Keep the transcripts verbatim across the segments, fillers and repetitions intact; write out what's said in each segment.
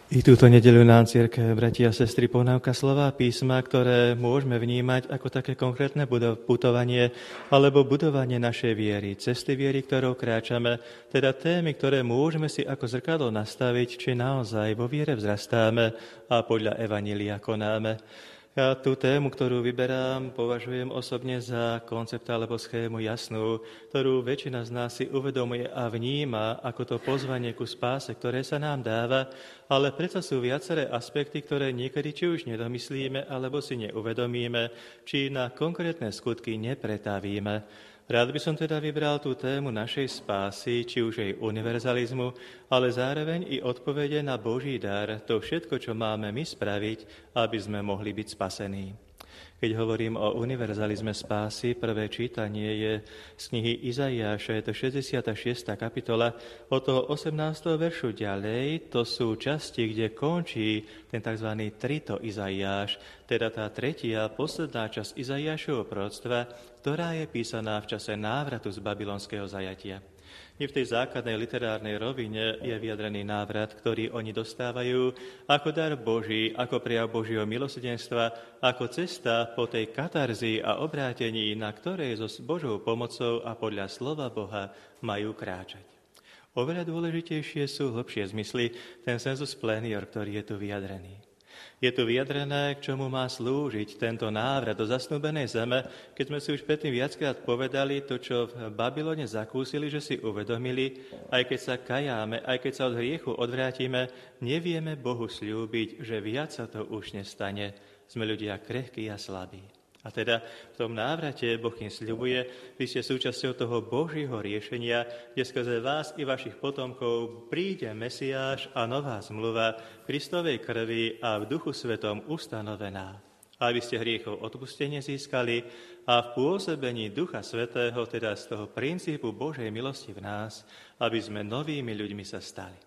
I túto nedeľu nám, cirkev, bratia a sestry, ponúka slová písma, ktoré môžeme vnímať ako také konkrétne putovanie alebo budovanie našej viery, cesty viery, ktorou kráčame, teda témy, ktoré môžeme si ako zrkadlo nastaviť, či naozaj vo viere vzrastáme a podľa evanjelia konáme. Ja tú tému, ktorú vyberám, považujem osobne za koncept alebo schému jasnú, ktorú väčšina z nás si uvedomuje a vníma ako to pozvanie ku spáse, ktoré sa nám dáva, ale predsa sú viaceré aspekty, ktoré niekedy či už nedomyslíme, alebo si neuvedomíme, či na konkrétne skutky nepretavíme. Rád by som teda vybral tú tému našej spásy, či už jej univerzalizmu, ale zároveň i odpovede na Boží dar, to všetko, čo máme my spraviť, aby sme mohli byť spasení. Keď hovorím o univerzalizme spásy, prvé čítanie je z knihy Izaiáša, je to šesťdesiata šiesta kapitola, od toho osemnásteho veršu ďalej, to sú časti, kde končí ten tzv. Trito Izaiáš, teda tá tretia, posledná časť Izaiášovho proroctva, ktorá je písaná v čase návratu z babylonského zajatia. I v tej základnej literárnej rovine je vyjadrený návrat, ktorý oni dostávajú ako dar Boží, ako prejav Božieho milosrdenstva, ako cesta po tej katarzii a obrátení, na ktorej so Božou pomocou a podľa slova Boha majú kráčať. Oveľa dôležitejšie sú hlbšie zmysly, ten sensus plenior, ktorý je tu vyjadrený. Je tu vyjadrené, k čomu má slúžiť tento návrat do zasnúbenej zeme, keď sme si už predtým viackrát povedali to, čo v Babylone zakúsili, že si uvedomili, aj keď sa kajáme, aj keď sa od hriechu odvrátime, nevieme Bohu sľúbiť, že viac sa to už nestane. Sme ľudia krehkí a slabí. A teda v tom návrate Boh im sľubuje, vy ste súčasťou toho Božieho riešenia, kde skrze vás i vašich potomkov príde Mesiáš a nová zmluva v Kristovej krvi a v Duchu Svetom ustanovená. Aby ste hriechov odpustenie získali a v pôsobení Ducha Svätého, teda z toho princípu Božej milosti v nás, aby sme novými ľuďmi sa stali.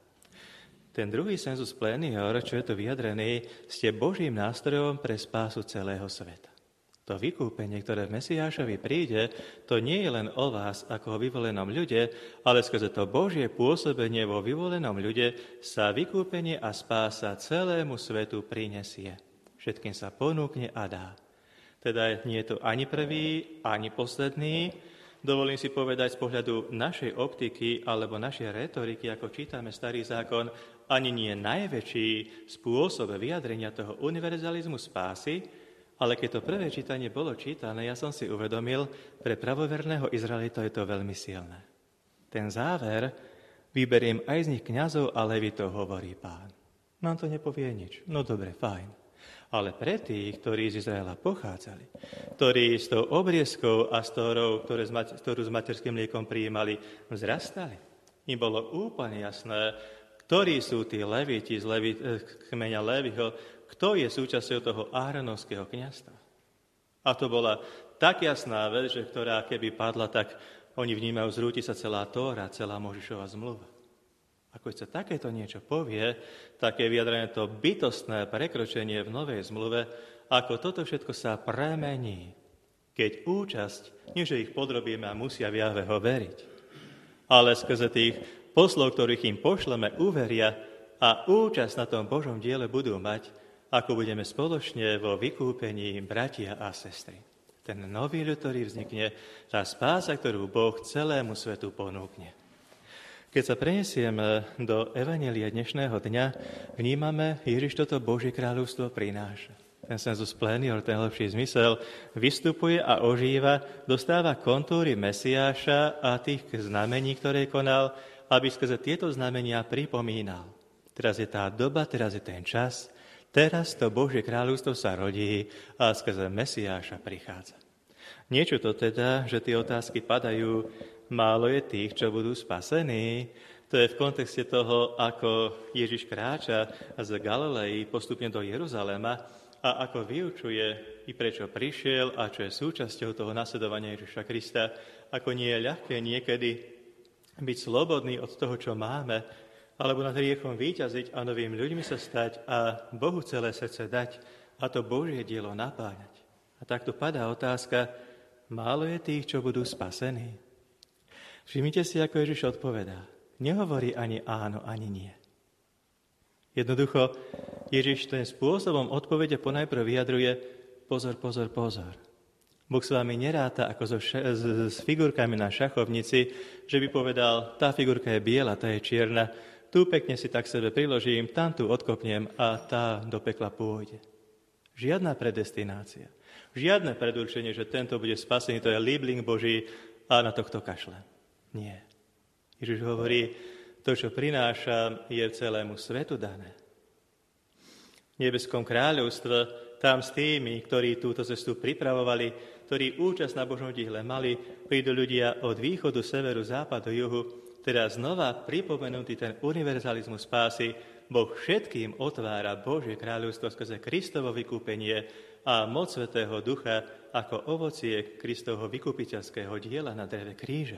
Ten druhý sensus plenior, čo je tu vyjadrený, ste Božím nástrojom pre spásu celého sveta. To vykúpenie, ktoré v Mesiášovi príde, to nie je len o vás ako o vyvolenom ľude, ale skrze to Božie pôsobenie vo vyvolenom ľude sa vykúpenie a spása celému svetu prinesie. Všetkým sa ponúkne a dá. Teda nie je to ani prvý, ani posledný. Dovolím si povedať z pohľadu našej optiky alebo našej retoriky, ako čítame Starý zákon, ani nie najväčší spôsob vyjadrenia toho univerzalizmu spásy, ale keď to prvé čítanie bolo čítané, ja som si uvedomil, pre pravoverného Izraelita je to veľmi silné. Ten záver, vyberiem aj z nich kňazov a levitov, hovorí Pán. Nám to nepovie nič. No dobre, fajn. Ale pre tých, ktorí z Izraela pochádzali, ktorí s tou obriezkou a s ktorou, ktoré, ktorú s materským mliekom prijímali, vzrastali, im bolo úplne jasné, ktorí sú tí leviti z Levi, kmeňa Leviho, kto je súčasťou toho áhronovského kňazstva. A to bola tak jasná vec, že ktorá keby padla, tak oni vnímajú, zrúti sa celá Tóra, celá Možišova zmluva. Ako sa takéto niečo povie, tak je vyjadrené to bytostné prekročenie v novej zmluve, ako toto všetko sa premení, keď účasť, nie že ich podrobíme a musia v Jahveho veriť, ale skrze tých poslov, ktorých im pošleme, uveria a účasť na tom Božom diele budú mať, ako budeme spoločne vo vykúpení bratia a sestry. Ten nový ľud, ktorý vznikne, tá spása, ktorú Boh celému svetu ponúkne. Keď sa prenesieme do evanjelia dnešného dňa, vnímame, Ježiš toto Božie kráľovstvo prináša. Ten sensus plenior, ten hlbší zmysel, vystupuje a ožíva, dostáva kontúry Mesiáša a tých znamení, ktoré konal, aby skrze tieto znamenia pripomínal. Teraz je tá doba, teraz je ten čas, teraz to Božie kráľovstvo sa rodí a skrze Mesiáša prichádza. Niečo to teda, že tie otázky padajú, málo je tých, čo budú spasení. To je v kontexte toho, ako Ježiš kráča z Galilei postupne do Jeruzalema a ako vyučuje i prečo prišiel a čo je súčasťou toho nasledovania Ježiša Krista, ako nie je ľahké niekedy byť slobodný od toho, čo máme, alebo nad hriechom víťaziť a novým ľuďmi sa stať a Bohu celé srdce dať a to Božie dielo napáňať. A tak tu padá otázka, málo je tých, čo budú spasení. Všimnite si, ako Ježiš odpovedá. Nehovorí ani áno, ani nie. Jednoducho, Ježiš ten spôsobom odpovede ponajprv vyjadruje pozor, pozor, pozor. Boh s vami neráta ako so ša- s, s figurkami na šachovnici, že by povedal, tá figurka je biela, tá je čierna, tu pekne si tak sebe priložím, tam tu odkopnem a tá do pekla pôjde. Žiadna predestinácia, žiadne predurčenie, že tento bude spasený, to je líbling Boží a na tohto kašle. Nie. Ježiš hovorí, to, čo prináša, je celému svetu dané. V nebeskom kráľovstve, tam s tými, ktorí túto cestu pripravovali, ktorí účasť na Božom diele mali, prídu ľudia od východu, severu, západu, juhu, teda znova pripomenutý ten univerzalizmus spásy, Boh všetkým otvára Božie kráľovstvo skrze Kristovo vykúpenie a moc Svätého Ducha ako ovocie Kristovho vykupiteľského diela na dreve kríža.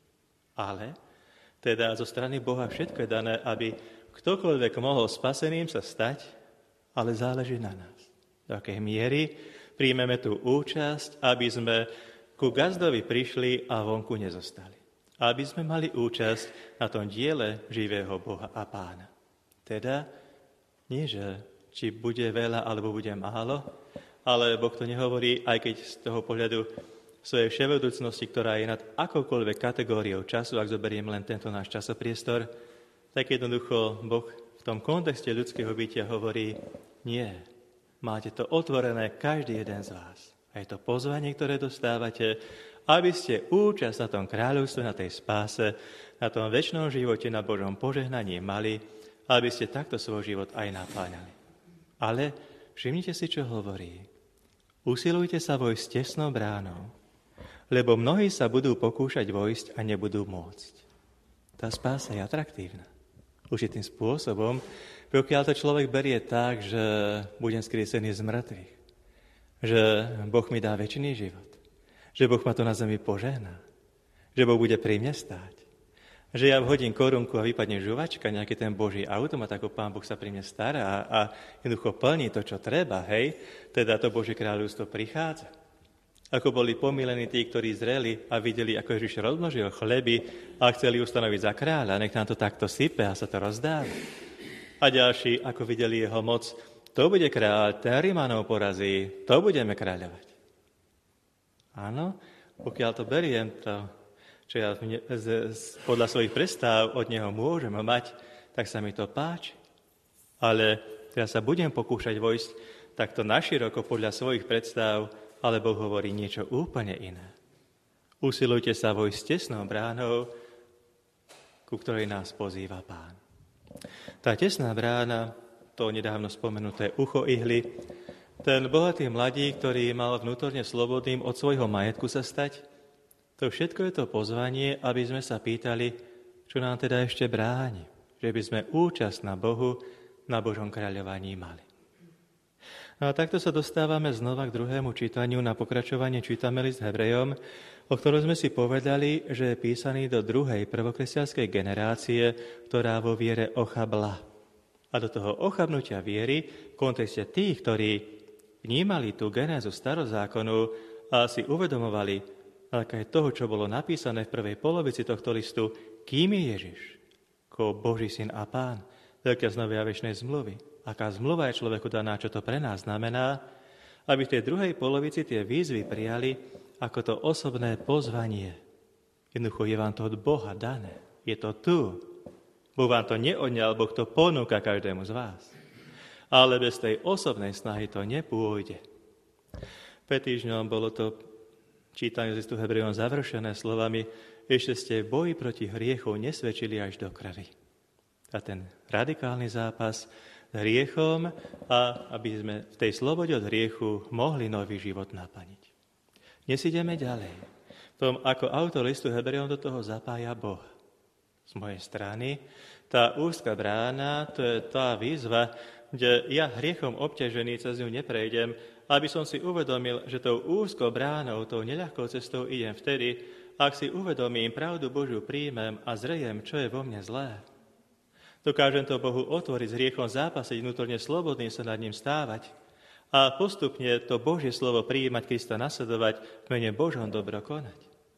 Ale teda zo strany Boha všetko je dané, aby ktokoľvek mohol spaseným sa stať, ale záleží na nás. Do akej miery príjmeme tú účasť, aby sme ku gazdovi prišli a vonku nezostali. Aby sme mali účasť na tom diele živého Boha a Pána. Teda nie, že či bude veľa alebo bude málo, ale Boh to nehovorí, aj keď z toho pohľadu svojej vševedúcnosti, ktorá je nad akoukoľvek kategóriou času, ak zoberiem len tento náš časopriestor, tak jednoducho Boh v tom kontexte ľudského bytia hovorí, nie, máte to otvorené každý jeden z vás. A je to pozvanie, ktoré dostávate, aby ste účasť na tom kráľovstve, na tej spáse, na tom večnom živote, na Božom požehnaní mali, aby ste takto svoj život aj napáňali. Ale všimnite si, čo hovorí. Usilujte sa vojsť tesnou bránou, lebo mnohí sa budú pokúšať vojsť a nebudú môcť. Tá spása je atraktívna. Určitým spôsobom, pokiaľ to človek berie tak, že budem skriesený z mŕtvych, že Boh mi dá večný život, že Boh ma tu na zemi požehná, že Boh bude pri mne stáť, že ja vhodím korunku a vypadne žuvačka, nejaký ten Boží automat, ako Pán Boh sa pri mne stará a jednoducho plní to, čo treba, hej, teda to Božie kráľovstvo prichádza. Ako boli pomilení tí, ktorí zreli a videli, ako Ježiš rozmnožil chleby a chceli ustanoviť za kráľa, nech nám to takto sype a sa to rozdáva. A ďalší, ako videli jeho moc, to bude kráľ, ten Rimanov porazí, to budeme kráľovať. Áno, pokiaľ to beriem, to, čo ja podľa svojich predstav od neho môžem mať, tak sa mi to páči. Ale teraz sa budem pokúšať vojsť takto naširoko podľa svojich predstav, ale Boh hovorí niečo úplne iné. Usilujte sa vojsť tesnou bránou, ku ktorej nás pozýva Pán. Tá tesná brána, to nedávno spomenuté ucho ihly, ten bohatý mladík, ktorý mal vnútorne slobodným od svojho majetku sa stať, to všetko je to pozvanie, aby sme sa pýtali, čo nám teda ešte bráni, že by sme účasť na Bohu, na Božom kráľovaní mali. No a takto sa dostávame znova k druhému čítaniu. Na pokračovanie čítame list Hebrejom, o ktorom sme si povedali, že je písaný do druhej prvokresťanskej generácie, ktorá vo viere ochabla. A do toho ochabnutia viery, v kontexte tých, ktorí vnímali tú genézu starozákonu a si uvedomovali, aká je toho, čo bolo napísané v prvej polovici tohto listu, kým je Ježiš, ako Boží syn a Pán, veľkňaz novej a večnej zmluvy. Aká zmluva je človeku daná, čo to pre nás znamená, aby v tej druhej polovici tie výzvy prijali ako to osobné pozvanie. Jednoducho je vám to od Boha dané. Je to tu. Boh vám to neodňal, Boh to ponúka každému z vás. Ale bez tej osobnej snahy to nepôjde. Pred týždňom bolo to čítanie z listu Hebrejom završené slovami: ešte ste v boji proti hriechu nesvedčili až do krvi. A ten radikálny zápas hriechom a aby sme v tej slobode od hriechu mohli nový život napaniť. Dnes ideme ďalej. V tom, ako autor listu Hebrejom do toho zapája Boh. Z mojej strany tá úzka brána, to je tá výzva, kde ja hriechom obťažený cez ňu neprejdem, aby som si uvedomil, že tou úzkou bránou, tou neľahkou cestou idem vtedy, ak si uvedomím, pravdu Božiu príjmem a zrejem, čo je vo mne zlé. Dokážem to Bohu otvoriť, s hriechom zápasiť, vnútorne slobodný sa nad ním stávať a postupne to Božie slovo prijímať, Krista nasledovať, v mene Božom dobro konať.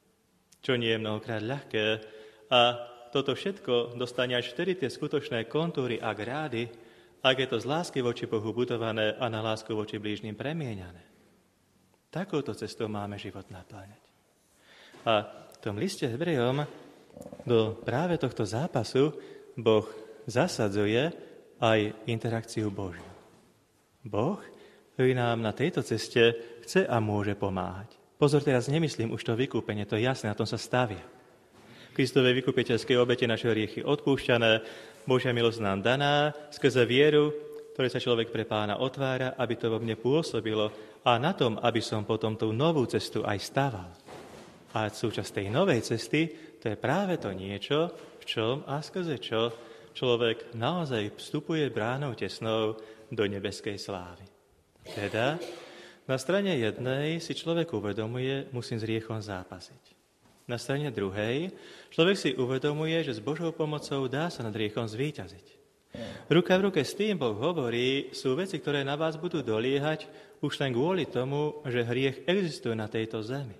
Čo nie je mnohokrát ľahké a toto všetko dostane až vtedy tie skutočné kontúry a grády, ak je to z lásky voči Bohu budované a na lásku voči blížnym premieňané. Takouto cestou máme život napláňať. A v tom liste Hebrejom do práve tohto zápasu Boh zasadzuje aj interakciu Božiu. Boh, ktorý nám na tejto ceste chce a môže pomáhať. Pozor, teraz nemyslím už to vykúpenie, to je jasné, na tom sa stavia. Kristovej vykupiteľskej obete naše hriechy odpúšťané, Božia milosť nám daná, skrze vieru, ktoré sa človek pre Pána otvára, aby to vo mne pôsobilo a na tom, aby som potom tú novú cestu aj stával. A súčasť tej novej cesty, to je práve to niečo, v čom a skrze čo človek naozaj vstupuje bránou tesnou do nebeskej slávy. Teda, na strane jednej si človek uvedomuje, musím s hriechom zápasiť. Na strane druhej, človek si uvedomuje, že s Božou pomocou dá sa nad hriechom zvíťaziť. Ruka v ruke s tým Boh hovorí, sú veci, ktoré na vás budú doliehať už len kvôli tomu, že hriech existuje na tejto zemi.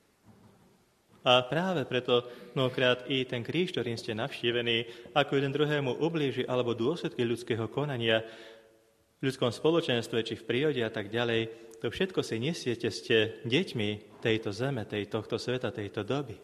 A práve preto mnohokrát i ten kríž, ktorým ste navštívení, ako jeden druhému ublíži alebo dôsledky ľudského konania v ľudskom spoločenstve či v prírode a tak ďalej, to všetko si nesiete, ste deťmi tejto zeme, tej, tohto sveta, tejto doby.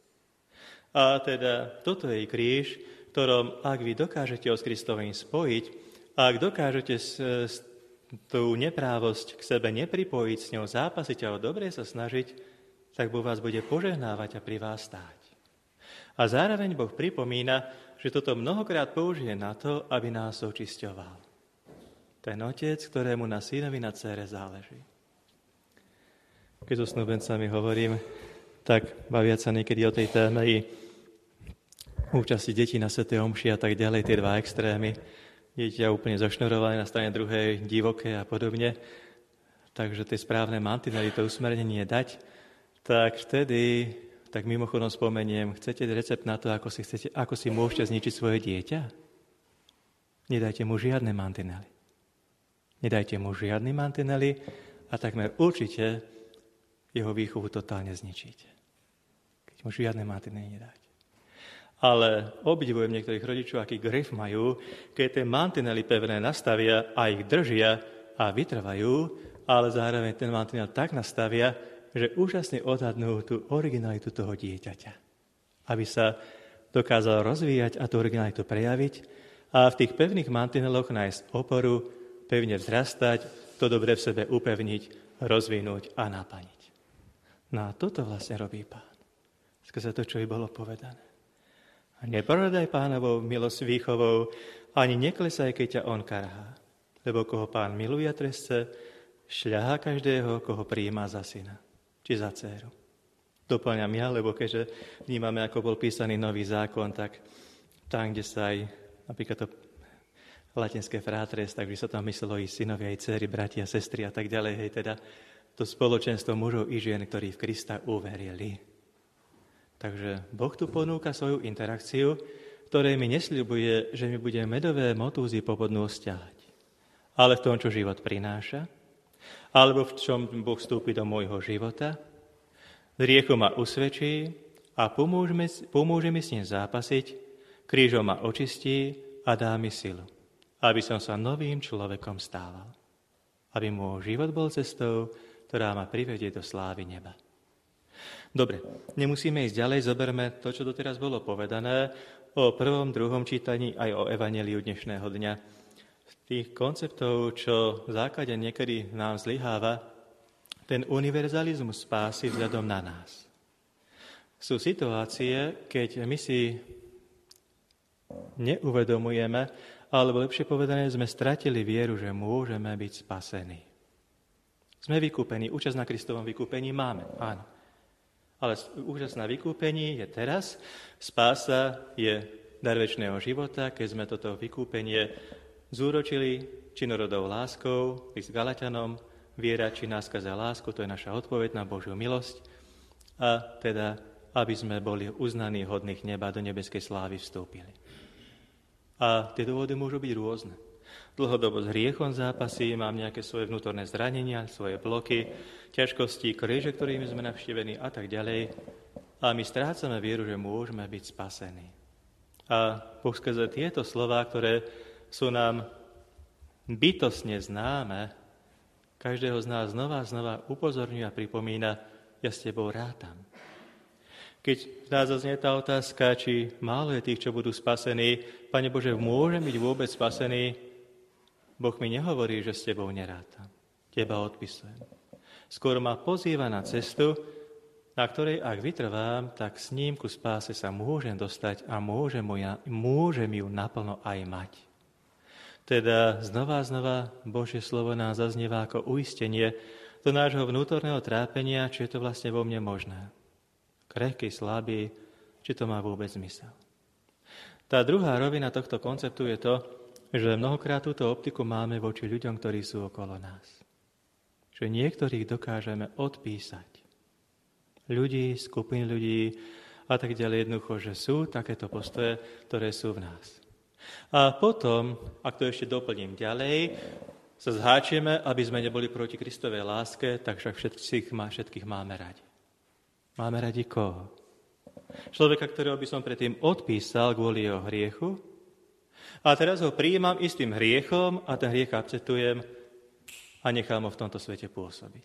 A teda toto je kríž, ktorom, ak vy dokážete ho s Kristovým spojiť, a ak dokážete s, s tú neprávosť k sebe nepripojiť, s ňou zápasiť a o dobre sa snažiť, tak Boh vás bude požehnávať a pri vás stáť. A zároveň Boh pripomína, že toto mnohokrát použije na to, aby nás očisťoval. Ten otec, ktorému na synovi, na dcére záleží. Keď so snúbencami hovorím, tak baviať sa niekedy o tej téme i účasti detí na svätej omši a tak ďalej, tie dva extrémy. Dieťa úplne zošnurované, na strane druhej divoké a podobne. Takže tie správne mantinely, to usmernenie dať, tak vtedy, tak mimochodom spomeniem, chcete recept na to, ako si, chcete, ako si môžete zničiť svoje dieťa? Nedajte mu žiadne mantinely. Nedajte mu žiadne mantinely a takmer určite jeho výchovu totálne zničíte. Keď mu žiadne mantinely nedáte. Ale obdivujem niektorých rodičov, aký grif majú, keď tie mantinely pevné nastavia a ich držia a vytrvajú, ale zároveň ten mantinel tak nastavia, že úžasne odhadnú tú originalitu toho dieťaťa. Aby sa dokázal rozvíjať a tú originalitu prejaviť a v tých pevných mantineloch nájsť oporu, pevne vzrastať, to dobre v sebe upevniť, rozvinúť a naplniť. No a toto vlastne robí Pán. Skrze to, čo by bolo povedané. A neporodaj Pánovou milosť výchovou, ani neklesaj, keď ťa on karhá. Lebo koho Pán miluje a trestce, šľahá každého, koho prijíma za syna, či za dcéru. Doplňam ja, lebo keďže vnímame, ako bol písaný nový zákon, tak tam, kde sa aj napríklad to latinské fratres, takže sa tam myslelo i synovia, aj dcery, bratia, sestry a tak ďalej. Hej, teda to spoločenstvo mužov i žien, ktorí v Krista uverili. Takže Boh tu ponúka svoju interakciu, ktorej mi nesľubuje, že mi bude medové motúzy popodnú stiahať. Ale v tom, čo život prináša, alebo v čom Boh vstúpi do môjho života, hriechu ma usvedčí a pomôže mi, pomôže mi s ním zápasiť, krížom ma očistí a dá mi silu, aby som sa novým človekom stával. Aby môj život bol cestou, ktorá ma privedie do slávy neba. Dobre, nemusíme ísť ďalej, zoberme to, čo doteraz bolo povedané o prvom, druhom čítaní aj o evanjeliu dnešného dňa. Z tých konceptov, čo v základe niekedy nám zlyháva, ten univerzalizmus spásy vzhľadom na nás. Sú situácie, keď my si neuvedomujeme, alebo lepšie povedané, sme stratili vieru, že môžeme byť spasení. Sme vykúpení, účasť na Kristovom vykúpení máme, áno. Ale účasť na vykúpení je teraz, spása je dar večného života, keď sme toto vykúpenie zúročili činorodou láskou, list Galatianom, viera činná skrze lásku, to je naša odpoveď na Božiu milosť, a teda, aby sme boli uznaní hodných neba, do nebeskej slávy vstúpili. A tie dôvody môžu byť rôzne. Dlhodobo s hriechom zápasí, mám nejaké svoje vnútorné zranenia, svoje bloky, ťažkosti, kríže, ktorými sme navštívení a tak ďalej. A my strácame vieru, že môžeme byť spasení. A Boh skrze tieto slová, ktoré sú nám bytostne známe, každého z nás znova a znova upozorňuje a pripomína, ja s tebou rátam. Keď v nás zaznie tá otázka, či málo je tých, čo budú spasení, Pane Bože, môžem byť vôbec spasený? Boh mi nehovorí, že s tebou nerátam. Teba odpisujem. Skôr ma pozýva na cestu, na ktorej, ak vytrvám, tak s ním ku spáse sa môžem dostať a môžem, ja, môžem ju naplno aj mať. Teda znova a znova Božie slovo nám zaznieva ako uistenie do nášho vnútorného trápenia, či je to vlastne vo mne možné. Krehký, slabý, či to má vôbec zmysel. Tá druhá rovina tohto konceptu je to, že mnohokrát túto optiku máme voči ľuďom, ktorí sú okolo nás. Že niektorých dokážeme odpísať. Ľudí, skupín ľudí a tak ďalej jednoducho, že sú takéto postoje, ktoré sú v nás. A potom, ak to ešte doplním ďalej, sa zháčime, aby sme neboli proti Kristovej láske, tak však všetkých, všetkých máme radi. Máme radi koho? Človeka, ktorého by som predtým odpísal kvôli jeho hriechu, a teraz ho prijímam istým hriechom a ten hriech akceptujem a nechám ho v tomto svete pôsobiť.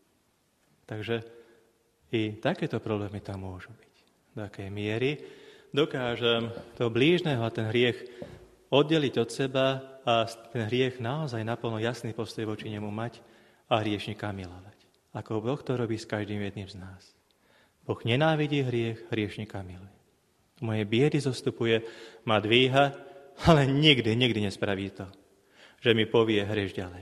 Takže i takéto problémy tam môžu byť. Do akej miery dokážem toho blížneho a ten hriech oddeliť od seba a ten hriech naozaj naplno jasný postoj voči nemu mať a hriešnika milovať. Ako Boh to robí s každým jedným z nás. Boh nenávidí hriech, hriešnika miluje. Moje biedy zostupuje, ma dvíha, ale nikdy, nikdy nespraví to, že mi povie hreš ďalej.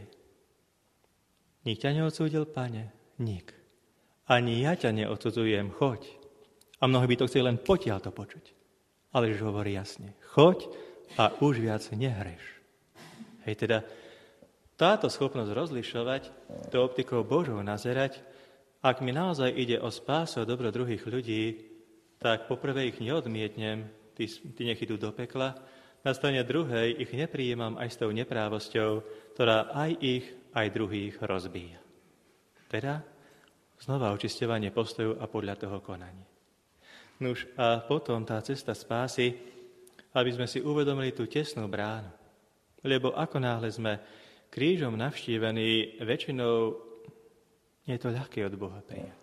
Nik ťa neodsúdil, Pane? Nik. Ani ja ťa neodsudzujem, choď. A mnohí by to chceli len potiaľ to počuť. Ale Ježiš hovorí jasne, choď a už viac nehreš. Hej, teda táto schopnosť rozlišovať, to optikou Božou nazerať, ak mi naozaj ide o spásu a dobro druhých ľudí, tak poprvé ich neodmietnem, tí, tí nech idú do pekla, na strane druhej ich neprijímam aj s tou neprávosťou, ktorá aj ich, aj druhých rozbíja. Teda znova očisťovanie postoju a podľa toho konanie. Nuž a potom tá cesta spásy, aby sme si uvedomili tú tesnú bránu. Lebo ako náhle sme krížom navštívení, väčšinou nie je to ľahké od Boha prijať.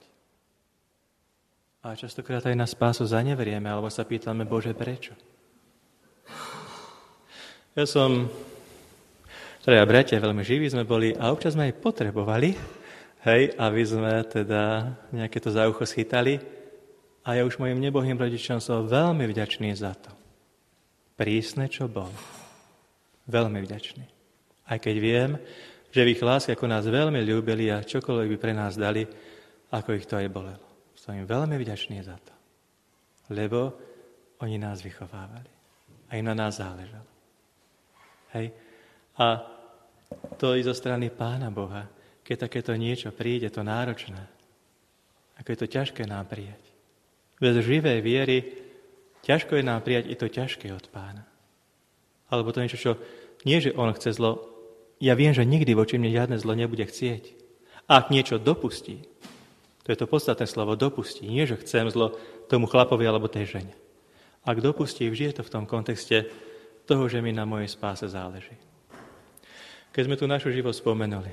A častokrát aj na spásu zaneverieme, alebo sa pýtame, Bože, prečo? Ja som, teda bratia, veľmi živí sme boli a občas sme aj potrebovali, hej, aby sme teda nejaké to za ucho schytali. A ja už mojim nebohým rodičom som veľmi vďačný za to. Prísne, čo bol. Veľmi vďačný. Aj keď viem, že v ich láske ako nás veľmi ľúbili a čokoľvek by pre nás dali, ako ich to aj bolelo. Som im veľmi vďačný za to. Lebo oni nás vychovávali. A im na nás záležalo. Hej. A to i zo strany Pána Boha, keď takéto niečo príde, to náročné. Ako je to ťažké nám prijať. Bez živej viery ťažko je nám prijať i to ťažké od Pána. Alebo to niečo, čo nie, že on chce zlo. Ja viem, že nikdy voči mne žiadne zlo nebude chcieť. Ak niečo dopustí, to je to podstatné slovo, dopustí. Nie, že chcem zlo tomu chlapovi alebo tej žene. Ak dopustí, vždy je to v tom kontexte toho, že mi na mojej spáse záleží. Keď sme tu našu život spomenuli,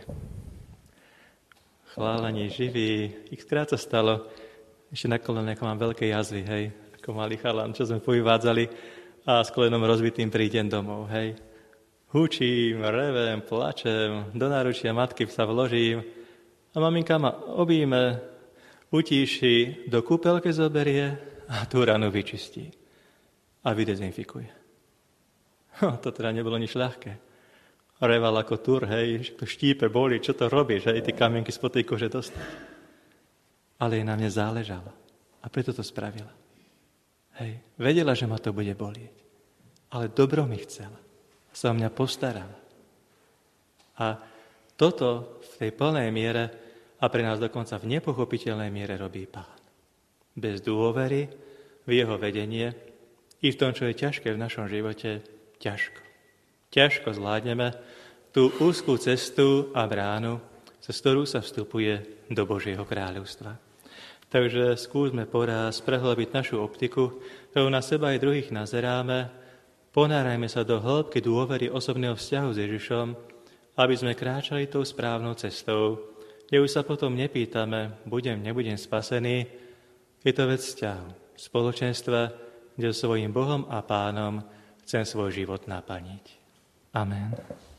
chválenie živý, xkrát sa stalo, ešte na kolenách mám veľké jazvy, hej, ako malý chalan, čo sme povyvádzali a s kolenom rozbitým prídem domov, hej. Hučím, revem, plačem, do náručia matky sa vložím a maminka ma objíme, utíši, do kúpelky zoberie a tú ranu vyčistí a vydezinfikuje. No, to teda nebolo nič ľahké. Reval ako tur, hej, to štípe, boli, čo to robíš, hej, ty kamienky spod tej kože dostať. Ale jej na mne záležalo. A preto to spravila. Hej, vedela, že ma to bude bolieť. Ale dobro mi chcela. Sa o mňa postarala. A toto v tej plnej miere a pre nás dokonca v nepochopiteľnej miere robí Pán. Bez dôvery v jeho vedenie i v tom, čo je ťažké v našom živote, ťažko. Ťažko zvládneme tú úzkú cestu a bránu, cez ktorú sa vstupuje do Božieho kráľovstva. Takže skúsme poraz prehlbiť našu optiku, ktorú na seba aj druhých nazeráme, ponárajme sa do hĺbky dôvery osobného vzťahu s Ježišom aby sme kráčali tou správnou cestou, kde už sa potom nepýtame, budem, nebudem spasený. Je to vec vzťahu, spoločenstva, kde svojím Bohom a Pánom chcem svoj život naplniť. Amen.